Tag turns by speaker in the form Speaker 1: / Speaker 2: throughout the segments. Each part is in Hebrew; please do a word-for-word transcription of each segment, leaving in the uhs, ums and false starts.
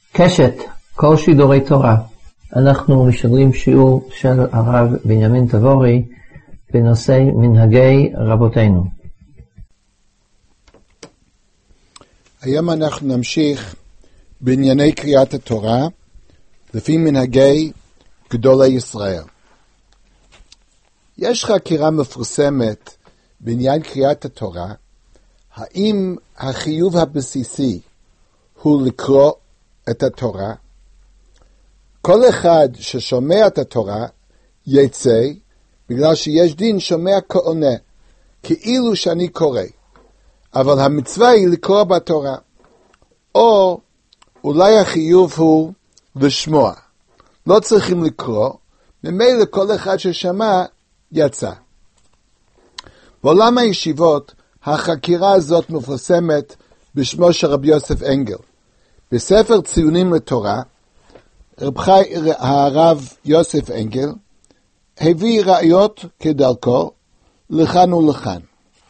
Speaker 1: קשת, כל שידורי תורה. אנחנו משדרים שיעור של הרב בנימין תבורי בנושא מנהגי רבותינו.
Speaker 2: היום אנחנו נמשיך בענייני קריאת התורה לפי מנהגי גדולי ישראל. יש חקירה מפורסמת בעניין קריאת התורה, האם החיוב הבסיסי הוא לקרוא את התורה. כל אחד ששומע את התורה יצא, בגלל שיש דין שומע כעונה, כאילו שאני קורא. אבל המצווה היא לקרוא בתורה. או אולי החיוב הוא לשמוע. לא צריכים לקרוא, ממילא כל אחד ששמע יצא. בעולם הישיבות, החקירה הזאת מפורסמת בשמו של רבי יוסף אנגל. בספר ציונים לתורה, רב חי, הרב יוסף אנגל הביא ראיות כדרכו לכאן ולכאן.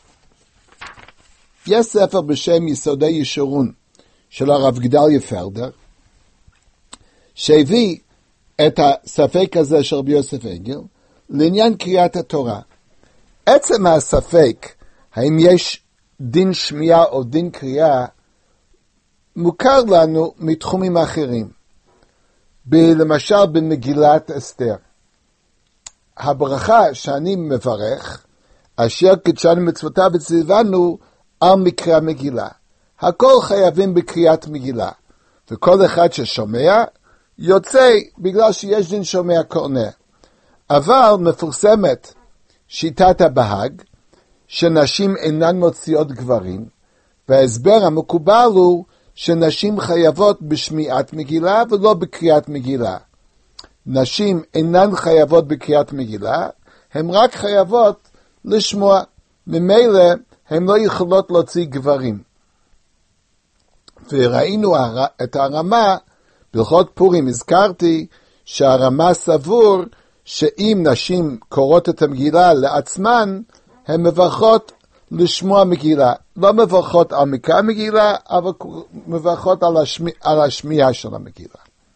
Speaker 2: יש ספר בשם יסודי ישורון של הרב גדליה פלדר, שהביא את הספק הזה של רבי יוסף אנגל לעניין קריאת התורה. עצם הספק, האם יש דין שמיעה או דין קריאה, מוכר לנו מתחומים אחרים. ב- למשל במגילת אסתר. הברכה שאני מברך, אשר קידשנו מצוותיו וציוונו על מקרא המגילה. הכל חייבים בקריאת מגילה. וכל אחד ששומע, יוצא בגלל שיש דין שומע כעונה. אבל מפורסמת שיטת הבהג, שנשים אינן מוציאות גברים, וההסבר המקובל הוא שנשים חייבות בשמיעת מגילה ולא בקריאת מגילה. נשים אינן חייבות בקריאת מגילה, הן רק חייבות לשמוע. ממילא הן לא יכולות להוציא גברים. וראינו את הרמה, בהלכות פורים הזכרתי שהרמה סבור שאם נשים קוראות את המגילה לעצמן, הן מברכות לשמוע מגילה. לא מברכות על מקרא מגילה, אבל מברכות על, השמי, על השמיעה של המגילה.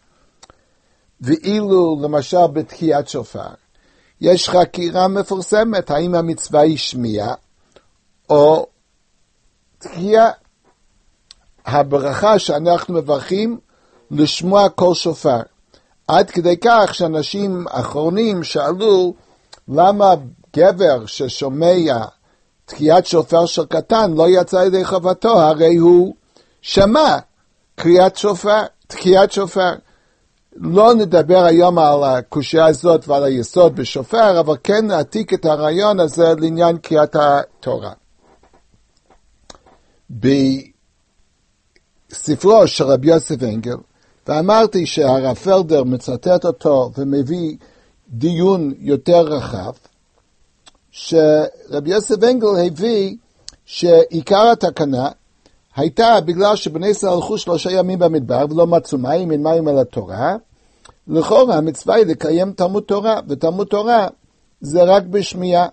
Speaker 2: ואילו למשל בתקיעת שופר, יש חקירה מפורסמת, האם המצווה היא שמיעה או תקיעה. הברכה שאנחנו מברכים לשמוע כל שופר. עד כדי כך שאנשים אחרונים שאלו למה גבר ששומע תקיעת שופר של קטן לא יצא ידי חובתו, הרי הוא שמע קריאת שופר, תקיעת שופר. לא נדבר היום על הקושיה הזאת ועל היסוד בשופר, אבל כן נעתיק את הרעיון הזה לעניין קריאת התורה. בספרו של רבי יוסף אנגל, ואמרתי שהרב פלדר מצטט אותו ומביא דיון יותר רחב, שרבי יוסף אנגל הביא שעיקר התקנה הייתה בגלל שבני ישראל הלכו שלושה ימים במדבר ולא מצאו מים, אין מים על התורה. לכאורה המצווה היא לקיים תלמוד תורה, ותלמוד תורה זה רק בשמיעה.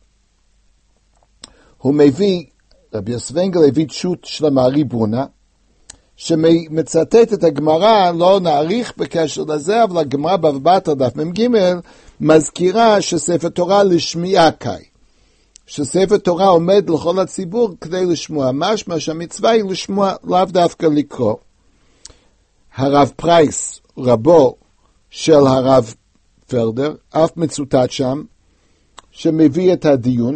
Speaker 2: הוא מביא, רבי יוסף אנגל הביא תשות של המארי ברונה, שמצטט את הגמרא, לא נאריך בקשר לזה, אבל הגמרא בבא בתרא דף מ"ג מזכירה שספר תורה לשמיעה קאי. שספר תורה עומד לכל הציבור כדי לשמוע. משמע שהמצווה היא לשמוע, לאו דווקא לקרוא. הרב פרייס, רבו של הרב פלדר, אף מצוטט שם, שמביא את הדיון,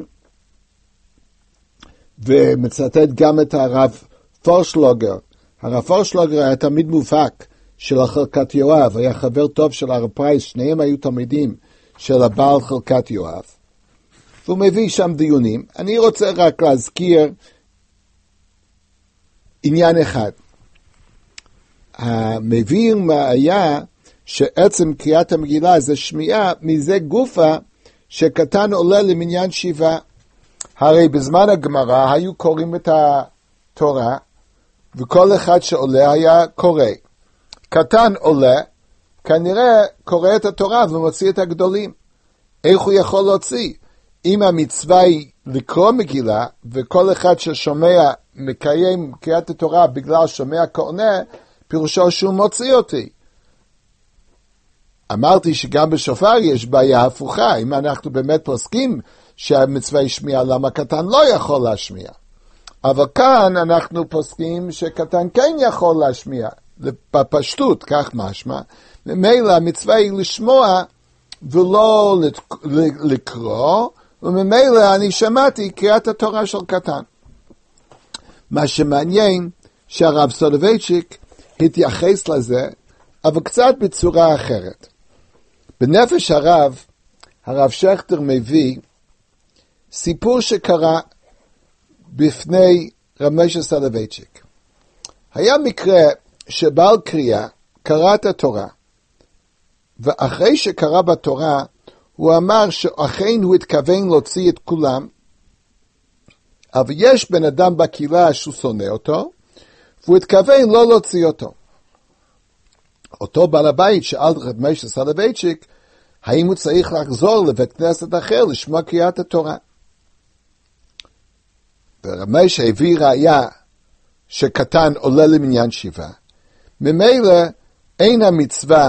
Speaker 2: ומצטט גם את הרב פורשלוגר. הרב פורשלוגר היה תמיד מובהק של חלקת יואב, היה חבר טוב של הרב פרייס, שניהם היו תלמידים של הבעל חלקת יואב. והוא מביא שם דיונים. אני רוצה רק להזכיר עניין אחד. המביא היה שעצם קריאת המגילה זה שמיעה, מזה גופה שקטן עולה למניין שיבה. הרי בזמן הגמרא היו קוראים את התורה, וכל אחד שעולה היה קורא. קטן עולה, כנראה קורא את התורה ומוציא את הגדולים. איך הוא יכול להוציא? אם המצווה היא לקרוא מגילה, וכל אחד ששומע מקיים קריאת התורה בגלל שומע כעונה, פירושו שהוא מוציא אותי. אמרתי שגם בשופר יש בעיה הפוכה, אם אנחנו באמת פוסקים שהמצווה היא שמיעה, למה קטן לא יכול להשמיע? אבל כאן אנחנו פוסקים שקטן כן יכול להשמיע, בפשטות, כך משמע. ממילא המצווה היא לשמוע ולא לקרוא, וממילא אני שמעתי קריאת התורה של קטן. מה שמעניין שהרב סולובייצ'יק התייחס לזה, אבל קצת בצורה אחרת. בנפש הרב, הרב שכטר מביא סיפור שקרה בפני רב משה סולובייצ'יק. היה מקרה שבעל קריאה קרא את התורה, ואחרי שקרא בתורה, הוא אמר שאכן הוא התכוון להוציא את כולם, אבל יש בן אדם בקהילה שהוא שונא אותו, והוא התכוון לא להוציא אותו. אותו בעל הבית שאל רב משה סולובייצ'יק, האם הוא צריך לחזור לבית כנסת אחר לשמוע קריאת התורה? ורב משה הביא ראיה שקטן עולה למניין שבעה. ממילא אין המצווה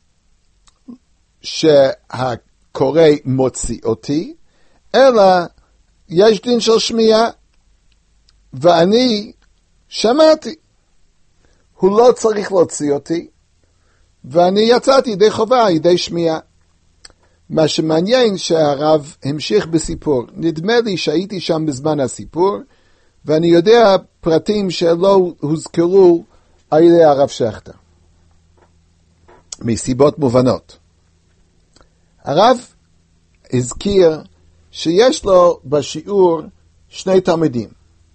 Speaker 2: שהקורא מוציא אותי, אלא יש דין של שמיעה, ואני שמעתי. הוא לא צריך להוציא אותי, ואני יצאתי ידי חובה, ידי שמיעה. מה שמעניין שהרב המשיך בסיפור. נדמה לי שהייתי שם בזמן הסיפור, ואני יודע פרטים שלא הוזכרו על ידי הרב שכטר. מסיבות מובנות. הרב הזכיר שיש לו בשיעור שני תלמידים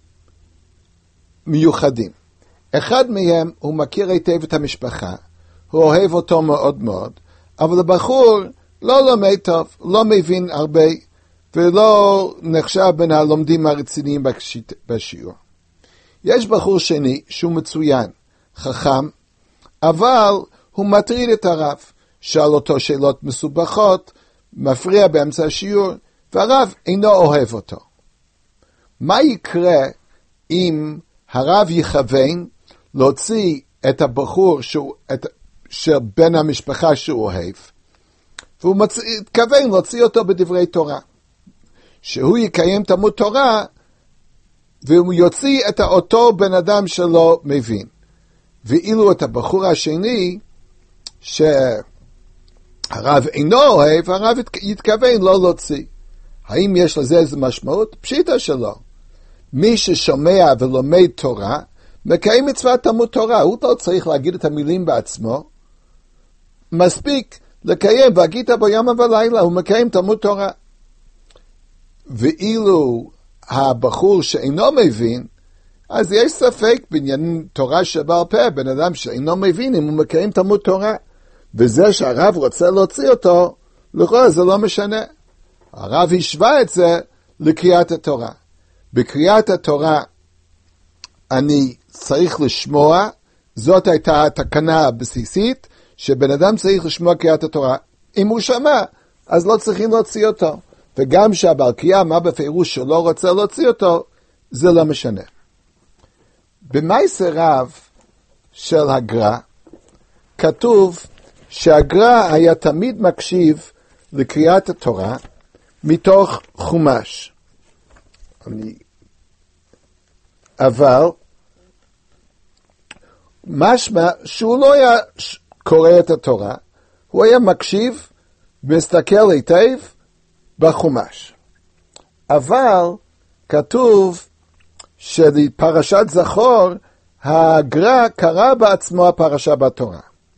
Speaker 2: מיוחדים. אחד מהם הוא מכיר היטב את המשפחה, הוא אוהב אותו מאוד מאוד, אבל הבחור לא לומד טוב, לא מבין הרבה, ולא נחשב בין הלומדים הרציניים בשיעור. יש בחור שני שהוא מצוין, חכם, אבל הוא מטריד את הרב, שאל אותו שאלות מסובכות, מפריע באמצע השיעור, והרב אינו אוהב אותו. מה יקרה אם הרב יכוון להוציא את הבחור שהוא, את, שבן המשפחה שהוא אוהב, והוא מתכוון להוציא אותו בדברי תורה. שהוא יקיים תלמוד תורה, והוא יוציא את אותו בן אדם שלא מבין. ואילו את הבחור השני, שהרב אינו אוהב, הרב יתכוון לא להוציא. האם יש לזה איזו משמעות? פשיטה שלא. מי ששומע ולומד תורה, מקיים מצוות תלמוד תורה. הוא לא צריך להגיד את המילים בעצמו. מספיק לקיים, והגית בו יום ולילה, הוא מקיים תלמוד תורה. ואילו הבחור שאינו מבין, אז יש ספק בעניין תורה שבעל פה, בן אדם שאינו מבין אם הוא מקיים תלמוד תורה. וזה שהרב רוצה להוציא אותו, לכאורה זה לא משנה. הרב השווה את זה לקריאת התורה. בקריאת התורה אני צריך לשמוע, זאת הייתה התקנה הבסיסית, שבן אדם צריך לשמוע קריאת התורה. אם הוא שמע, אז לא צריכים להוציא אותו. וגם שהבעל קריאה, מה בפירוש שלא רוצה להוציא אותו, זה לא משנה. במייסר רב של הגר"א, כתוב שהגר"א היה תמיד מקשיב לקריאת התורה מתוך חומש. אני... אבל משמע שהוא לא היה קורא את התורה, הוא היה מקשיב ומסתכל היטב בחומש. אבל כתוב שבפרשת זכור הגר"א קרא בעצמו הפרשה בתורה.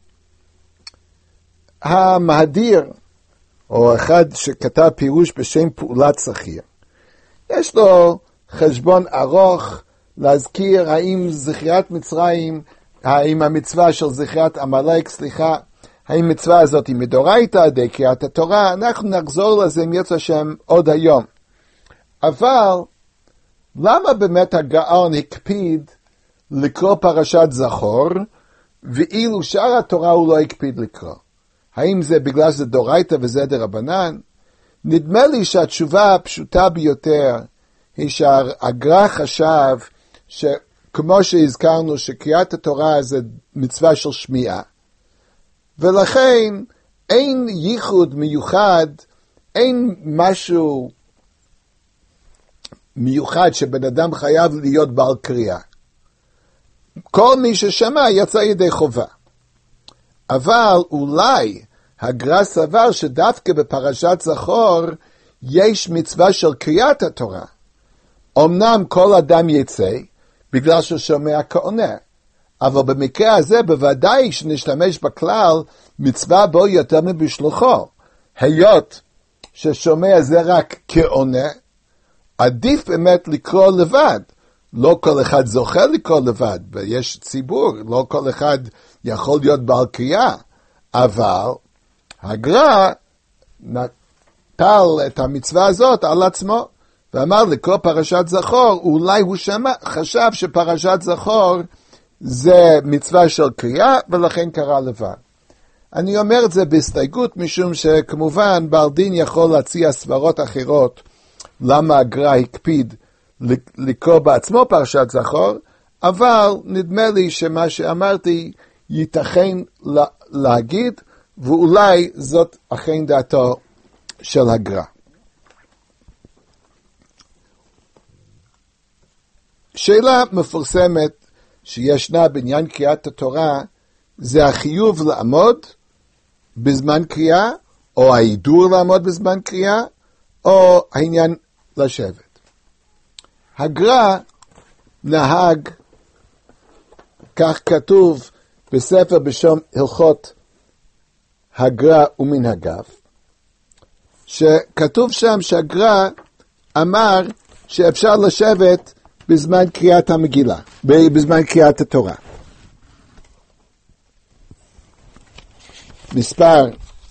Speaker 2: המהדיר, או אחד שכתב פירוש בשם פעולת שכיר, יש לו חשבון ארוך להזכיר האם זכירת מצרים, האם המצווה של זכירת עמלק, סליחה, האם מצווה הזאת היא מדאורייתא, די קריאת התורה. אנחנו נחזור לזה אם ירצה השם עוד היום. אבל למה באמת הגאון הקפיד לקרוא פרשת זכור, ואילו שאר התורה הוא לא הקפיד לקרוא? האם זה בגלל שזה דאורייתא וזה דרבנן? נדמה לי שהתשובה הפשוטה ביותר היא שהגר"א חשב כמו שהזכרנו שקריאת התורה זה מצווה של שמיעה, ולכן אין ייחוד מיוחד, אין משהו מיוחד שבן אדם חייב להיות בעל קריאה. כל מי ששמע יצא ידי חובה. אבל אולי הגר"א סבר שדווקא בפרשת זכור יש מצווה של קריאת התורה. אמנם כל אדם יצא בגלל שהוא שומע כעונה, אבל במקרה הזה בוודאי שנשתמש בכלל מצווה בו יותר מבשלוחו. היות ששומע זה רק כעונה, עדיף באמת לקרוא לבד. לא כל אחד זוכה לקרוא לבד, ויש ציבור, לא כל אחד יכול להיות בעל קריאה, אבל הגר"א נטל את המצווה הזאת על עצמו, ואמר לקרוא פרשת זכור, אולי הוא שמע, חשב שפרשת זכור זה מצווה של קריאה, ולכן קרא לבד. אני אומר את זה בהסתייגות, משום שכמובן בעל דין יכול להציע סברות אחרות, למה הגר"א הקפיד לקרוא בעצמו פרשת זכור, אבל נדמה לי שמה שאמרתי ייתכן להגיד, ואולי זאת אכן דעתו של הגר"א. שאלה מפורסמת שישנה בעניין קריאת התורה, זה החיוב לעמוד בזמן קריאה, או ההידור לעמוד בזמן קריאה, או העניין לשבת. הגר"א נהג, כך כתוב בספר בשם הלכות הגר"א ומנהגיו, שכתוב שם שהגר"א אמר שאפשר לשבת בזמן קריאת המגילה, בזמן קריאת התורה. מספר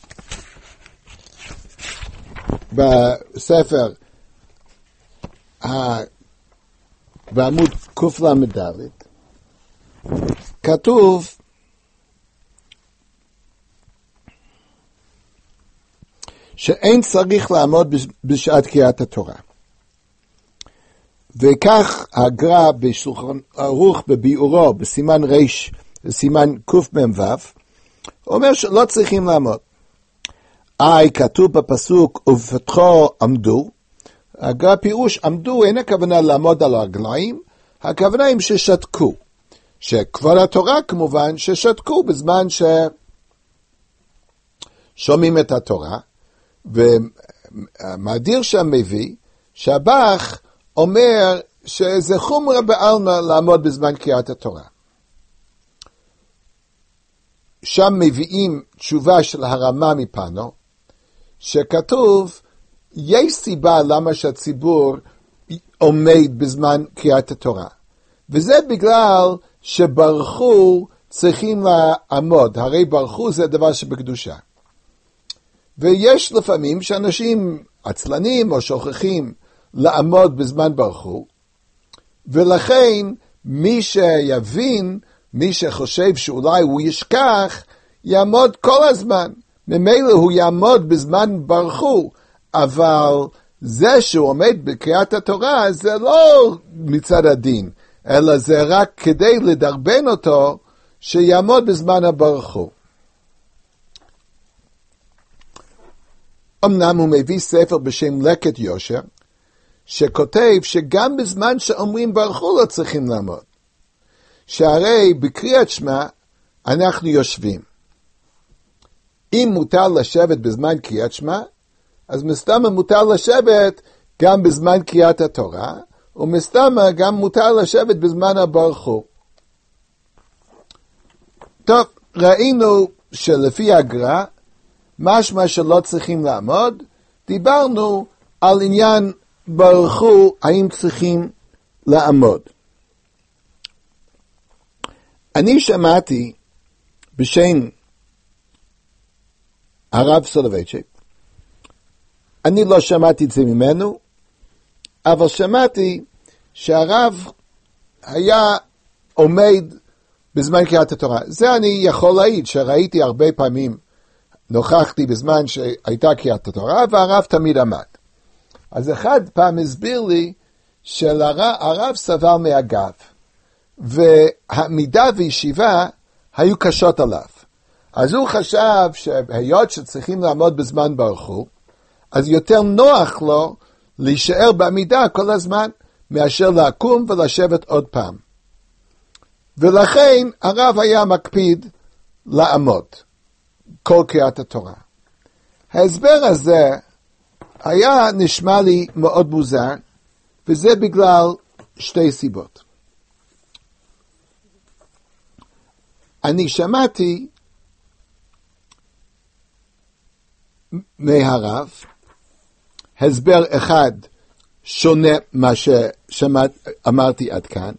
Speaker 2: בספר בעמוד קל"ד כתוב שאין צריך לעמוד בשעת קריאת התורה. וכך הגר"א בשולחן ערוך בביאורו בסימן רש, בסימן קמ"ו, אומר שלא צריכים לעמוד. אי כתוב בפסוק ובפתחו עמדו, הגר"א פירוש עמדו אין הכוונה לעמוד על הרגליים, הכוונה הם ששתקו. שכבוד התורה כמובן ששתקו בזמן ששומעים את התורה, ומאדיר שם מביא שהבח אומר שזה חומרה בעלמא לעמוד בזמן קריאת התורה. שם מביאים תשובה של הרמ"א מפנו, שכתוב, יש סיבה למה שהציבור עומד בזמן קריאת התורה. וזה בגלל שברחו צריכים לעמוד, הרי ברחו זה דבר שבקדושה. ויש לפעמים שאנשים עצלנים או שוכחים לעמוד בזמן ברחו, ולכן מי שיבין, מי שחושב שאולי הוא ישכח, יעמוד כל הזמן. ממילא הוא יעמוד בזמן ברחו, אבל זה שהוא עומד בקריאת התורה זה לא מצד הדין, אלא זה רק כדי לדרבן אותו שיעמוד בזמן הברחו. אמנם הוא מביא ספר בשם לקט יושר, שכותב שגם בזמן שאומרים ברחו לא צריכים לעמוד. שהרי בקריאת שמע אנחנו יושבים. אם מותר לשבת בזמן קריאת שמע, אז מסתמה מותר לשבת גם בזמן קריאת התורה, ומסתמה גם מותר לשבת בזמן הברחו. טוב, ראינו שלפי הגר"א, משמע שלא צריכים לעמוד, דיברנו על עניין ברחו, האם צריכים לעמוד. אני שמעתי בשם הרב סולובייצ'יק, אני לא שמעתי את זה ממנו, אבל שמעתי שהרב היה עומד בזמן קריאת התורה. זה אני יכול להעיד, שראיתי הרבה פעמים, נוכחתי בזמן שהייתה קריאת התורה, והרב תמיד עמד. אז אחד פעם הסביר לי שהרב סבל מהגב, והעמידה וישיבה היו קשות עליו. אז הוא חשב שהיות שצריכים לעמוד בזמן ברוך הוא, אז יותר נוח לו להישאר בעמידה כל הזמן, מאשר לקום ולשבת עוד פעם. ולכן הרב היה מקפיד לעמוד כל קריאת התורה. ההסבר הזה היה נשמע לי מאוד מוזר, וזה בגלל שתי סיבות. אני שמעתי מהרב הסבר אחד שונה מה שאמרתי עד כאן,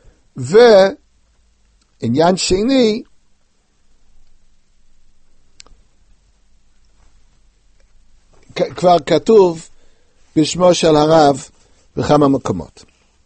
Speaker 2: ועניין שני, כבר כתוב בשמו של הרב בכמה מקומות.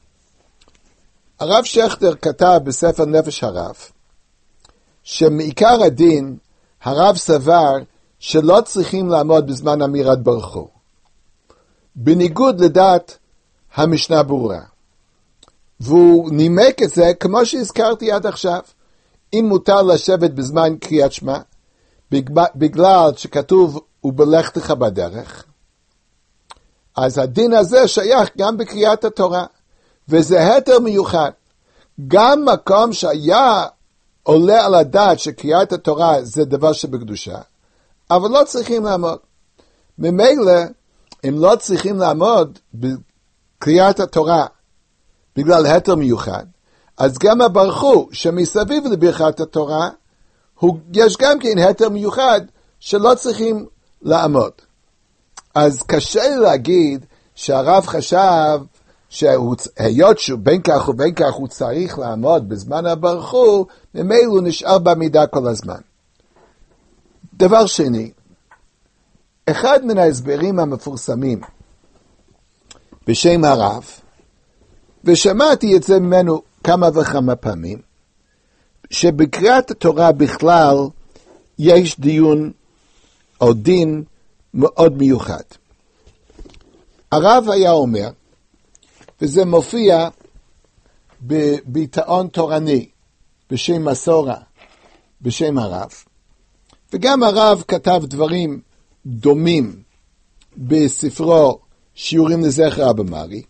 Speaker 2: הרב שכטר כתב בספר נפש הרב, שמעיקר הדין הרב סבר שלא צריכים לעמוד בזמן אמירת ברוך הוא, בניגוד לדעת המשנה ברורה. והוא נימק את זה כמו שהזכרתי עד עכשיו. אם מותר לשבת בזמן קריאת שמע, בגלל שכתוב ובלכתך בדרך, אז הדין הזה שייך גם בקריאת התורה, וזה היתר מיוחד. גם מקום שהיה עולה על הדעת שקריאת התורה זה דבר שבקדושה, אבל לא צריכים לעמוד. ממילא, אם לא צריכים לעמוד בקריאת התורה בגלל היתר מיוחד, אז גם הברוך הוא שמסביב לברכת התורה, הוא, יש גם כן היתר מיוחד שלא צריכים לעמוד. אז קשה להגיד שהרב חשב שהיות שהוא בין כך ובין כך הוא צריך לעמוד בזמן הברוך הוא, ממילא הוא נשאר בעמידה כל הזמן. דבר שני, אחד מן ההסברים המפורסמים בשם הרב, ושמעתי את זה ממנו כמה וכמה פעמים, שבקריאת התורה בכלל יש דיון או דין מאוד מיוחד. הרב היה אומר, וזה מופיע בביטאון תורני בשם מסורה, בשם הרב, וגם הרב כתב דברים דומים בספרו שיעורים לזכר אבא מרי,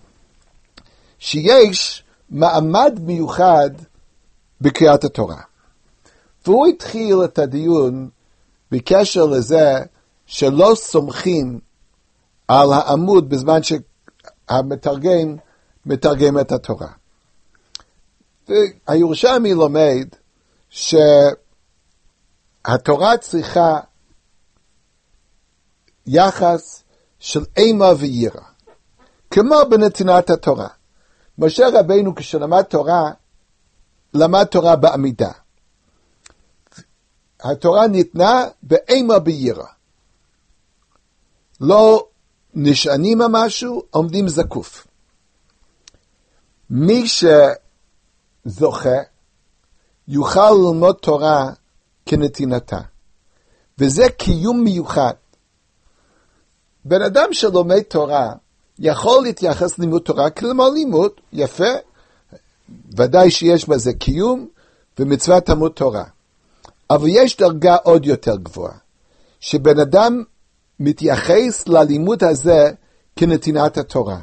Speaker 2: שיש מעמד מיוחד בקריאת התורה. והוא התחיל את הדיון בקשר לזה שלא סומכים על העמוד בזמן שהמתרגם מתרגם את התורה. והירושלמי לומד שהתורה צריכה יחס של אימה ויראה, כמו בנתינת התורה. משה רבינו כשלמד תורה, למד תורה בעמידה. התורה ניתנה באימה ביראה. לא נשענים על משהו, עומדים זקוף. מי שזוכה יוכל ללמוד תורה כנתינתה. וזה קיום מיוחד. בן אדם שלומד תורה יכול להתייחס ללימוד תורה כלומר לימוד, יפה, ודאי שיש בזה קיום ומצוות תלמוד תורה. אבל יש דרגה עוד יותר גבוהה, שבן אדם מתייחס ללימוד הזה כנתינת התורה.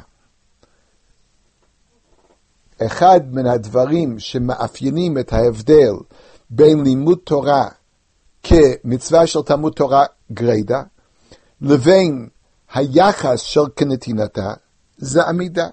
Speaker 2: אחד מן הדברים שמאפיינים את ההבדל בין לימוד תורה כמצווה של תלמוד תורה גרידא, לבין היחס של כנתינתה, זה עמידה.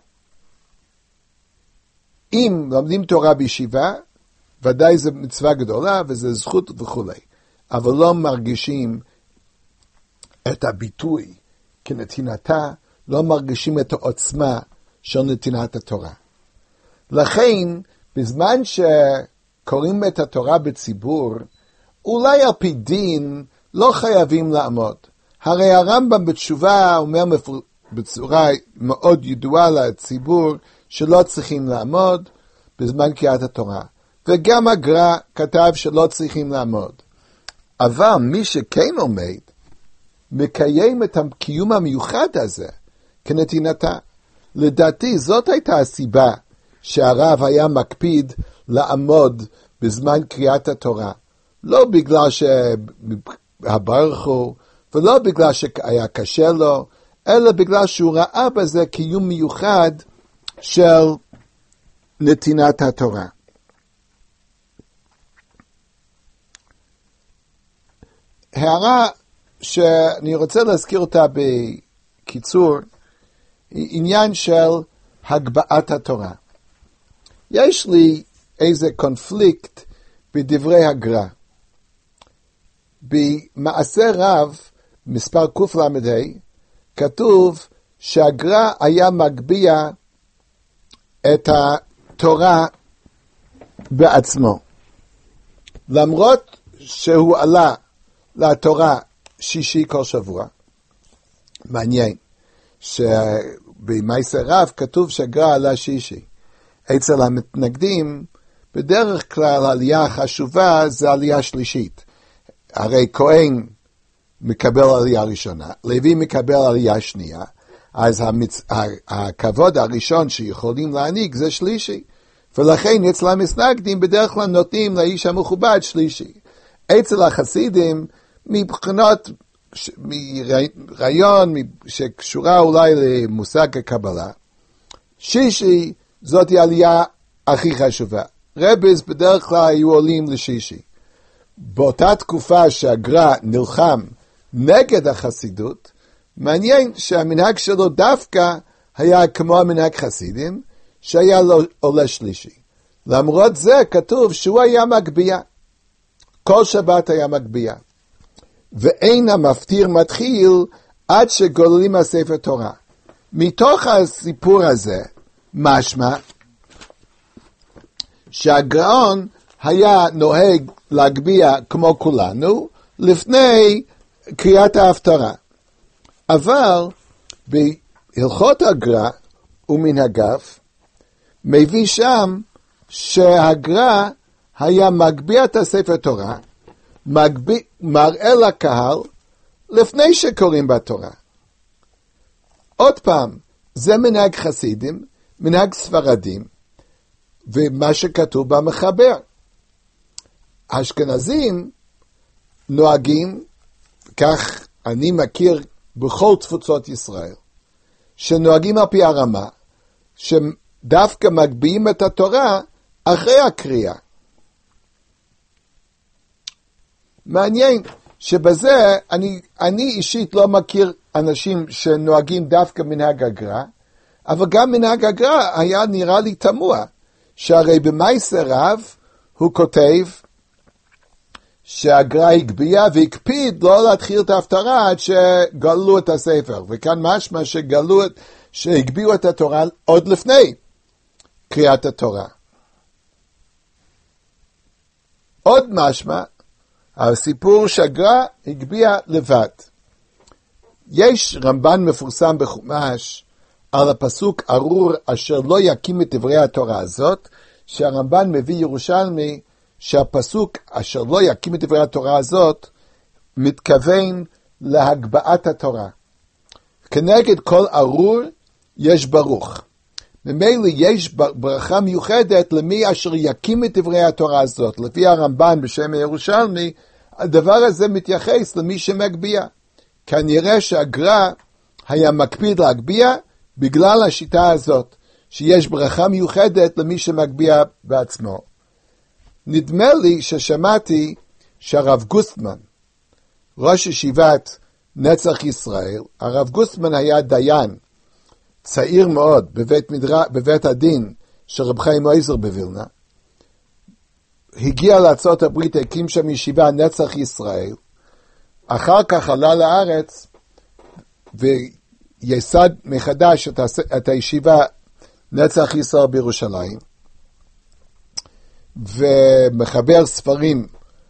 Speaker 2: אם לומדים תורה בישיבה, ודאי זו מצווה גדולה וזה זכות וכו'. אבל לא מרגישים את הביטוי כנתינתה, לא מרגישים את העוצמה של נתינת התורה. לכן, בזמן שקוראים את התורה בציבור, אולי על פי דין לא חייבים לעמוד. הרי הרמב"ם בתשובה אומר בצורה מאוד ידועה לציבור שלא צריכים לעמוד בזמן קריאת התורה. וגם הגר"א כתב שלא צריכים לעמוד. אבל מי שכן עומד, מקיים את הקיום המיוחד הזה כנתינתה. לדעתי זאת הייתה הסיבה שהרב היה מקפיד לעמוד בזמן קריאת התורה. לא בגלל שהברך הוא, ולא בגלל שהיה קשה לו, אלא בגלל שהוא ראה בזה קיום מיוחד של נתינת התורה. הערה שאני רוצה להזכיר אותה בקיצור, היא עניין של הגבהת התורה. יש לי איזה קונפליקט בדברי הגר"א. במעשה רב, מספר קל"ה, כתוב שהגר"א היה מגביה את התורה בעצמו. למרות שהוא עלה לתורה שישי כל שבוע, מעניין שבמעשה רב כתוב שהגר"א עלה שישי. אצל המתנגדים, בדרך כלל העלייה החשובה זה עלייה שלישית. הרי כהן מקבל עלייה ראשונה, לוי מקבל עלייה שנייה, אז המצ... הכבוד הראשון שיכולים להעניק זה שלישי. ולכן אצל המתנגדים בדרך כלל נותנים לאיש המכובד שלישי. אצל החסידים, מבחינות מרעיון שקשורה אולי למושג הקבלה, שישי זאת העלייה הכי חשובה. רבס בדרך כלל היו עולים לשישי. באותה תקופה שהגר"א נלחם נגד החסידות, מעניין שהמנהג שלו דווקא היה כמו המנהג חסידים, שהיה לו עולה שלישי. למרות זה כתוב שהוא היה מגביה. כל שבת היה מגביה. ואין המפטיר מתחיל עד שגוללים מהספר תורה. מתוך הסיפור הזה, משמע שהגאון היה נוהג להגביה כמו כולנו לפני קריאת ההפטרה. אבל בהלכות הגר"א ומנהגיו מביא שם שהגר"א היה מגביה את הספר תורה, מגביה, מראה לקהל לפני שקוראים בתורה. עוד פעם, זה מנהג חסידים, מנהג ספרדים, ומה שכתוב במחבר. האשכנזים נוהגים, כך אני מכיר בכל תפוצות ישראל, שנוהגים על פי הרמה, שדווקא מגביהים את התורה אחרי הקריאה. מעניין שבזה אני, אני אישית לא מכיר אנשים שנוהגים דווקא מנהג הגר"א, אבל גם מנהג הגר"א היה נראה לי תמוה, שהרי במעשה רב הוא כותב שהגר"א הגביה והקפיד לא להתחיל את ההפטרה עד שגלו את הספר, וכאן משמע שגלו, שהגביהו את התורה עוד לפני קריאת התורה. עוד משמע, הסיפור שהגר"א הגביה לבד. יש רמב"ן מפורסם בחומש על הפסוק ארור אשר לא יקים את דברי התורה הזאת, שהרמב"ן מביא ירושלמי שהפסוק אשר לא יקים את דברי התורה הזאת מתכוון להגבהת התורה. כנגד כל ארור יש ברוך. ממילא יש ברכה מיוחדת למי אשר יקים את דברי התורה הזאת. לפי הרמב"ן בשם הירושלמי, הדבר הזה מתייחס למי שמגביה. כנראה שהגר"א היה מקפיד להגביה בגלל השיטה הזאת, שיש ברכה מיוחדת למי שמגביה בעצמו. נדמה לי ששמעתי שהרב גוסטמן, ראש ישיבת נצח ישראל, הרב גוסטמן היה דיין, צעיר מאוד, בבית, מדרה, בבית הדין של רב חיים עזר בווילנה, הגיע לארצות הברית, הקים שם ישיבה נצח ישראל, אחר כך עלה לארץ, ויסד מחדש את, את הישיבה נצח ישראל בירושלים, ומחבר ספרים,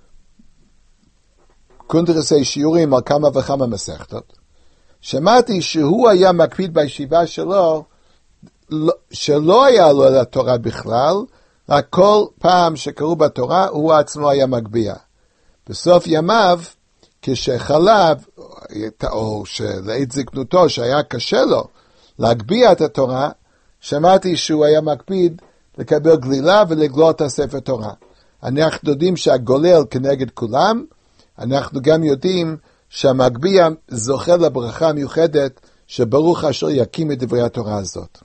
Speaker 2: קונטרסי שיעורים על כמה וכמה מסכתות. שמעתי שהוא היה מקפיד בישיבה שלו, שלא היה לו על התורה בכלל, רק כל פעם שקראו בתורה, הוא עצמו היה מגביה. בסוף ימיו, כשחלב, או שלעת זקנותו, שהיה קשה לו להגביה את התורה, שמעתי שהוא היה מקפיד לקבל גלילה ולגלות את הספר תורה. אנחנו יודעים שהגולל כנגד כולם, אנחנו גם יודעים שהמגביה זוכה לברכה מיוחדת, שברוך אשר יקים את דברי התורה הזאת.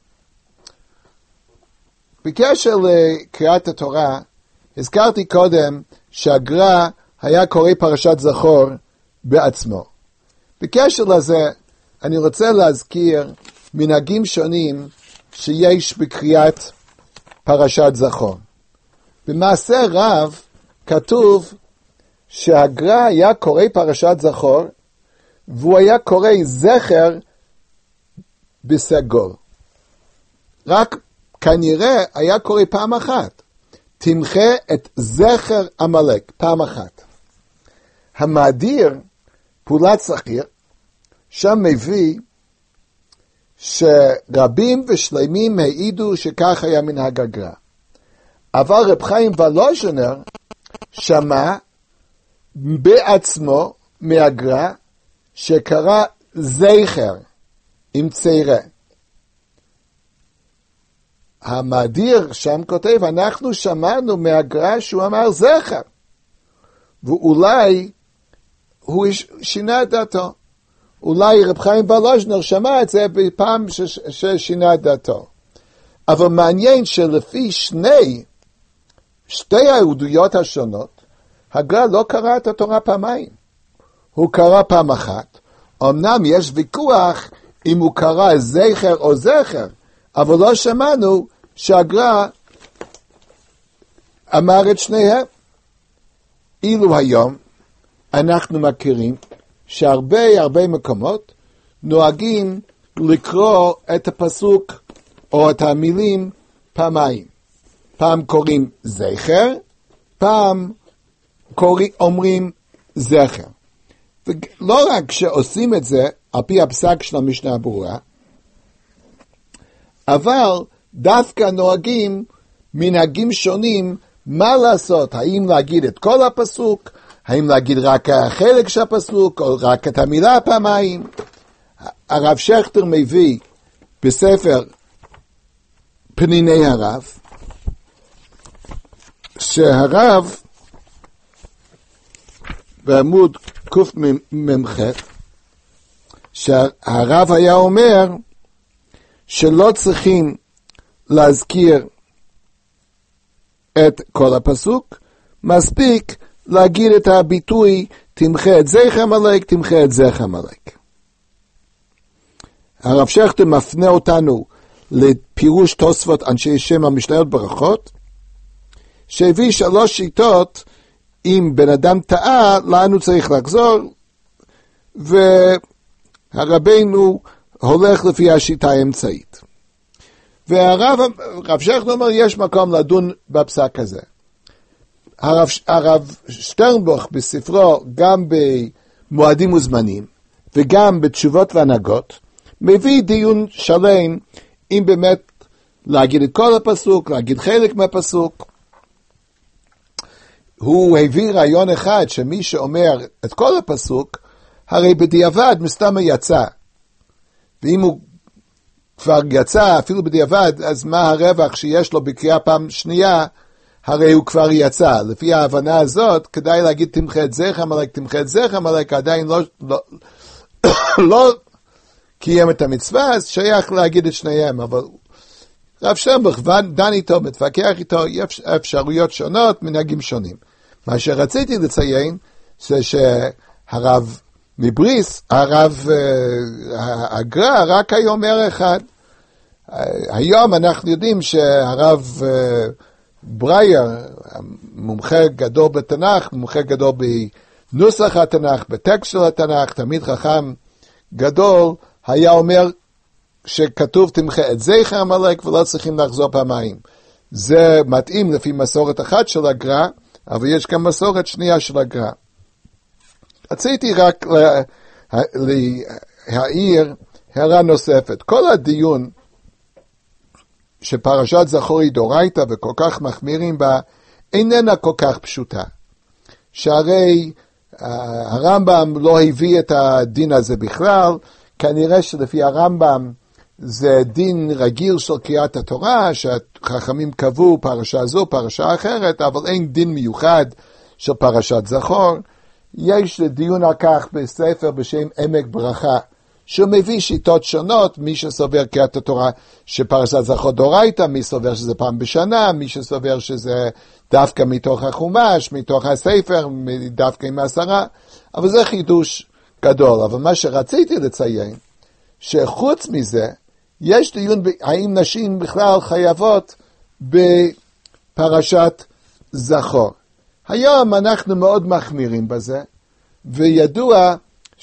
Speaker 2: בקשר לקריאת התורה, הזכרתי קודם שהגר"א היה קורא פרשת זכור בעצמו. בקשר לזה, אני רוצה להזכיר מנהגים שונים שיש בקריאת פרשת זכור. במעשה רב כתוב שהגר"א היה קורא פרשת זכור, והוא היה קורא זכר בסגול. רק כנראה היה קורא פעם אחת, תמחה את זכר עמלק, פעם אחת. המאדיר, פעולת שכיר, שם מביא שרבים ושלמים העידו שכך היה מנהג הגר"א. אבל רב חיים וולוז'נר שמע בעצמו מהגר"א שקרא זכר עם צעירה. המאדיר שם כותב, אנחנו שמענו מהגר"א שהוא אמר זכר, ואולי הוא שינה את דעתו. אולי רב חיים וולוז'נר שמע את זה בפעם ששינה את דעתו. אבל מעניין שלפי שני, שתי העדויות השונות, הגר"א לא קרא את התורה פעמיים. הוא קרא פעם אחת. אמנם יש ויכוח אם הוא קרא זכר או זכר, אבל לא שמענו שהגר"א אמר את שניהם. אילו היום אנחנו מכירים שהרבה הרבה מקומות נוהגים לקרוא את הפסוק או את המילים פעמיים. פעם קוראים זכר, פעם קוראים, אומרים זכר. ולא רק שעושים את זה על פי הפסק של המשנה הברורה, אבל דווקא נוהגים מנהגים שונים מה לעשות, האם להגיד את כל הפסוק, האם להגיד רק החלק של הפסוק, או רק את המילה פעמיים. הרב שכטר מביא בספר פניני הרב, שהרב בעמוד קמ"ח, שהרב היה אומר שלא צריכים להזכיר את כל הפסוק, מספיק להגיד את הביטוי תמחה את זכר עמלק, תמחה את זכר עמלק. הרב שכטר מפנה אותנו לפירוש תוספות אנשי שם המשניות ברכות, שהביא שלוש שיטות, אם בן אדם טעה, לאן הוא צריך לחזור, והרבנו הולך לפי השיטה האמצעית. והרב הרב שכטר אומר, יש מקום לדון בפסק הזה. הרב, הרב שטרנבוך בספרו, גם במועדים וזמנים, וגם בתשובות והנהגות, מביא דיון שלם, אם באמת להגיד את כל הפסוק, להגיד חלק מהפסוק. הוא הביא רעיון אחד, שמי שאומר את כל הפסוק, הרי בדיעבד מסתם יצא. ואם הוא כבר יצא, אפילו בדיעבד, אז מה הרווח שיש לו בקריאה פעם שנייה, הרי הוא כבר יצא. לפי ההבנה הזאת, כדאי להגיד תמחה את זכר עמלק, תמחה את זכר עמלק, עדיין לא, לא, לא קיים את המצווה, אז שייך להגיד את שניהם. אבל רב שטרנבוך דן איתו, מתווכח איתו, יש אפשרויות שונות, מנהגים שונים. מה שרציתי לציין, זה שהרב מבריס, הרב הגר"א, רק היום אומר אחד. היום אנחנו יודעים שהרב ברייר, מומחה גדול בתנ"ך, מומחה גדול בנוסח התנ"ך, בטקסט של התנ"ך, תמיד חכם גדול, היה אומר שכתוב תמחה את זכר עמלק ולא צריכים לחזור פעמיים. זה מתאים לפי מסורת אחת של הגר"א, אבל יש גם מסורת שנייה של הגר"א. רציתי רק להעיר הערה נוספת. כל הדיון שפרשת זכור היא דורייתא וכל כך מחמירים בה, איננה כל כך פשוטה. שהרי הרמב"ם לא הביא את הדין הזה בכלל, כנראה שלפי הרמב"ם זה דין רגיל של קריאת התורה, שהחכמים קבעו פרשה זו, פרשה אחרת, אבל אין דין מיוחד של פרשת זכור. יש דיון על כך בספר בשם עמק ברכה, שהוא מביא שיטות שונות, מי שסובר קריאת התורה שפרשת זכור דאורייתא, מי סובר שזה פעם בשנה, מי שסובר שזה דווקא מתוך החומש, מתוך הספר, דווקא עם העשרה, אבל זה חידוש גדול. אבל מה שרציתי לציין, שחוץ מזה, יש דיון האם נשים בכלל חייבות בפרשת זכור. היום אנחנו מאוד מחמירים בזה, וידוע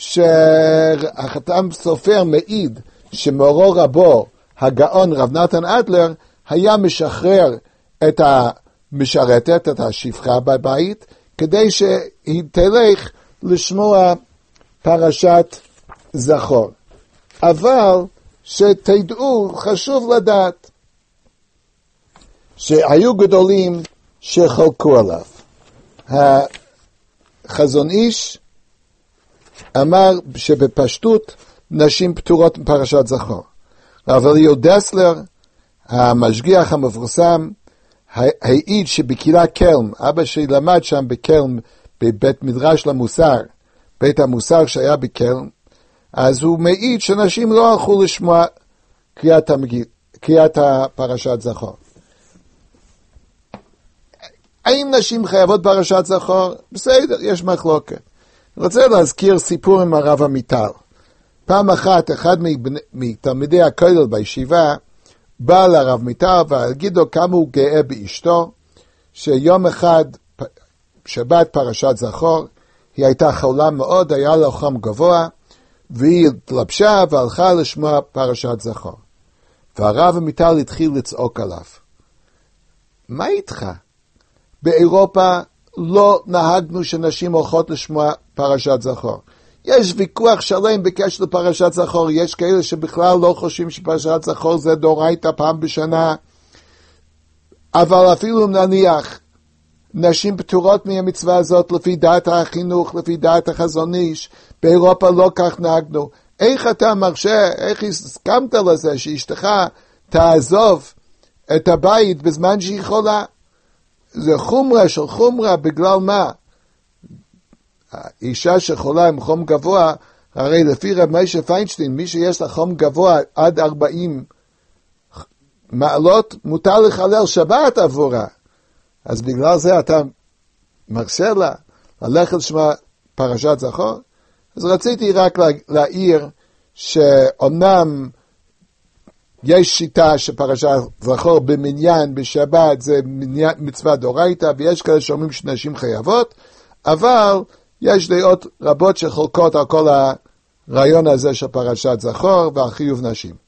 Speaker 2: שהחתם סופר מעיד שמורו רבו, הגאון רב נתן אדלר, היה משחרר את המשרתת, את השפחה בבית, כדי שהיא תלך לשמוע פרשת זכור. אבל שתדעו, חשוב לדעת, שהיו גדולים שחלקו עליו. החזון איש אמר שבפשטות נשים פטורות מפרשת זכור. אבל יהודה דסלר, המשגיח המפורסם, העיד שבקהילה קלם, אבא שלי למד שם בקלם, בבית מדרש למוסר, בית המוסר שהיה בקלם, אז הוא מעיד שנשים לא הלכו לשמוע קריאת, המגיל, קריאת הפרשת זכור. האם נשים חייבות פרשת זכור? בסדר, יש מחלוקת. אני רוצה להזכיר סיפור עם הרב עמיטל. פעם אחת, אחד מתלמידי הכולל בישיבה, בא לרב עמיטל והגיד לו כמה הוא גאה באשתו, שיום אחד, שבת פרשת זכור, היא הייתה חולה מאוד, היה לה חום גבוה, והיא התלבשה והלכה לשמוע פרשת זכור. והרב עמיטל התחיל לצעוק עליו. מה איתך? באירופה לא נהגנו שנשים הולכות לשמוע פרשת זכור. יש ויכוח שלם בקשר לפרשת זכור, יש כאלה שבכלל לא חושבים שפרשת זכור זה דאורייתא פעם בשנה, אבל אפילו נניח, נשים פטורות מהמצווה הזאת לפי דעת החינוך, לפי דעת החזון איש, באירופה לא כך נהגנו. איך אתה מרשה, איך הסכמת לזה שאשתך תעזוב את הבית בזמן שהיא חולה? זה חומרה של חומרה, בגלל מה? האישה שחולה עם חום גבוה, הרי לפי רב משה פיינשטיין, מי שיש לה חום גבוה עד ארבעים מעלות, מותר לחלל שבת עבורה. אז בגלל זה אתה מרשה לה ללכת לשמוע פרשת זכור? אז רציתי רק להעיר שאומנם יש שיטה שפרשת זכור במניין, בשבת, זה מצווה דאורייתא, ויש כאלה שאומרים שנשים חייבות, אבל יש דעות רבות שחולקות על כל הרעיון הזה של פרשת זכור ועל חיוב נשים.